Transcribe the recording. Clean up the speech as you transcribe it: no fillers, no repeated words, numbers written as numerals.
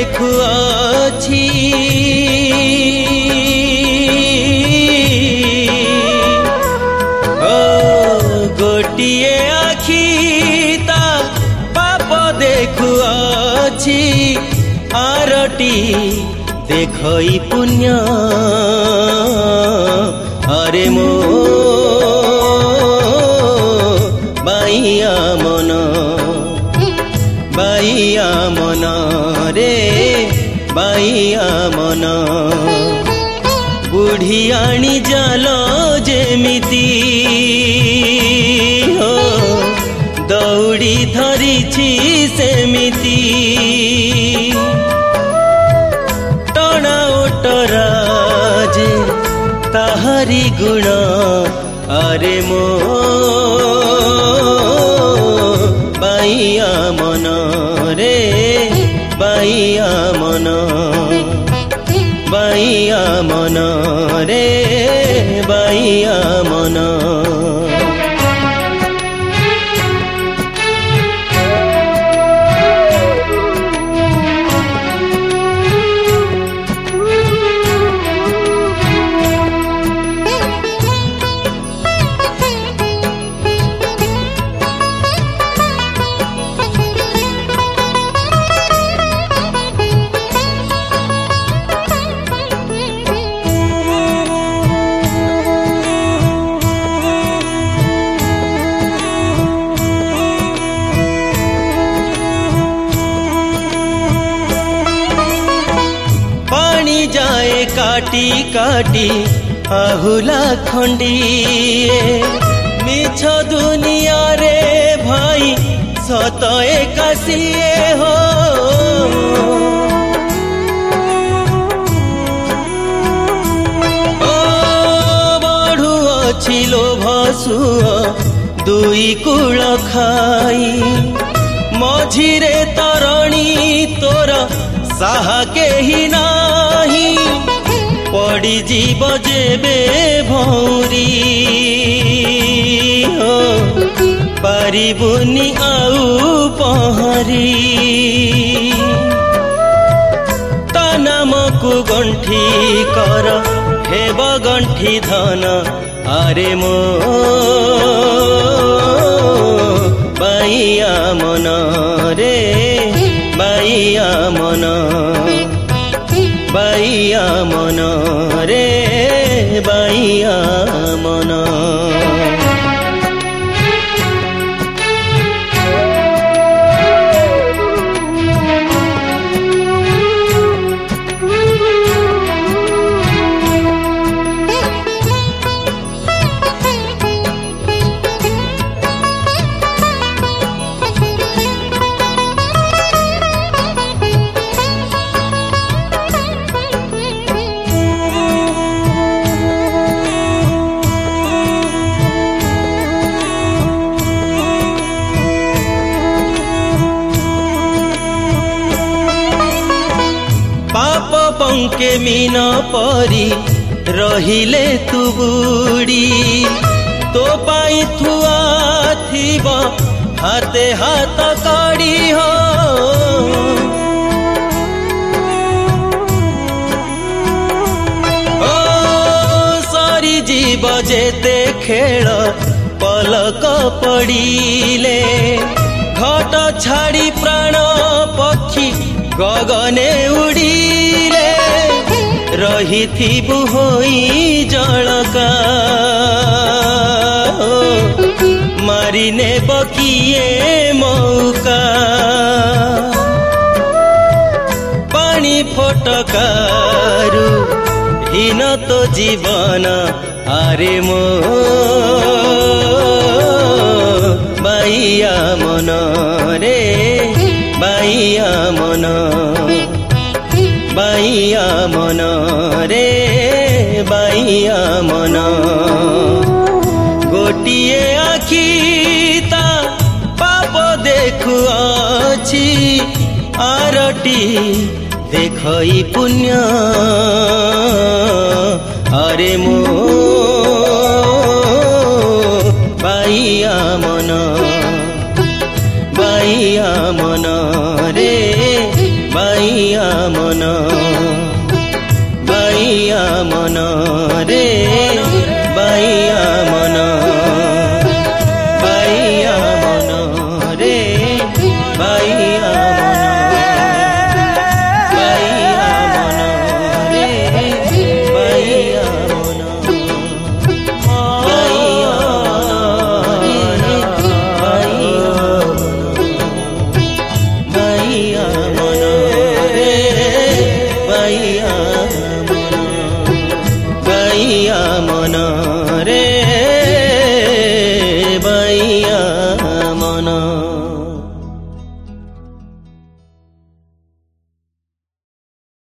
देखुअछि ओ गोटिए आखि ता पाप देखुअछि आरटी देखई पुण्य अरे मो बाइया मन रे बाइया मन बुढ़ियाणी जाल जेमिति हो दौड़ी धरिछि सेमिति टणा ओटरा जे ताहारी गुण अरे मो बाइया मन रे बाइया मन रे बाइया मन जाए काटी काटी आहुला खंडिए मिछ दुनिया रे भाई सत एकासिए हो ओ बढ़ु अछि लोभ सुअ दुई कुल खाई मझिरे तरणी तोर साहा केही नाही पड़ी जीव जेबे भौरी हो पारिबुनी आउ पहरी ता नामकु गंठी कर हेब गंठी धन अरे मो बाइया मन रे बाइया मन रे बाइया मन पंके मीन परी रहिले तू बुड़ी तो पाई थुआ थिब हाथे हाथ कड़ी हो ओ सारी जीव जेते खेल पलक पड़िले घट छाड़ी प्राण पक्षी गगने उड़िले रही थिबु होई जलका मारिने बकिए मौका पानी फटकारू हीन तो जीवन आरे मो बाइया मन रे बाइया मन रे बाइया मन गोटिए आखि ता पाप देखुअछि आरटी देखई पुण्य अरे मो बाइया मन रे बाइया बाइया मन रे बाइया मन बाइया मन रे बाइया मन बाइया मन रे बाइया मन बाइया रे बाइया मन बाइया बाइया मन रे बाइया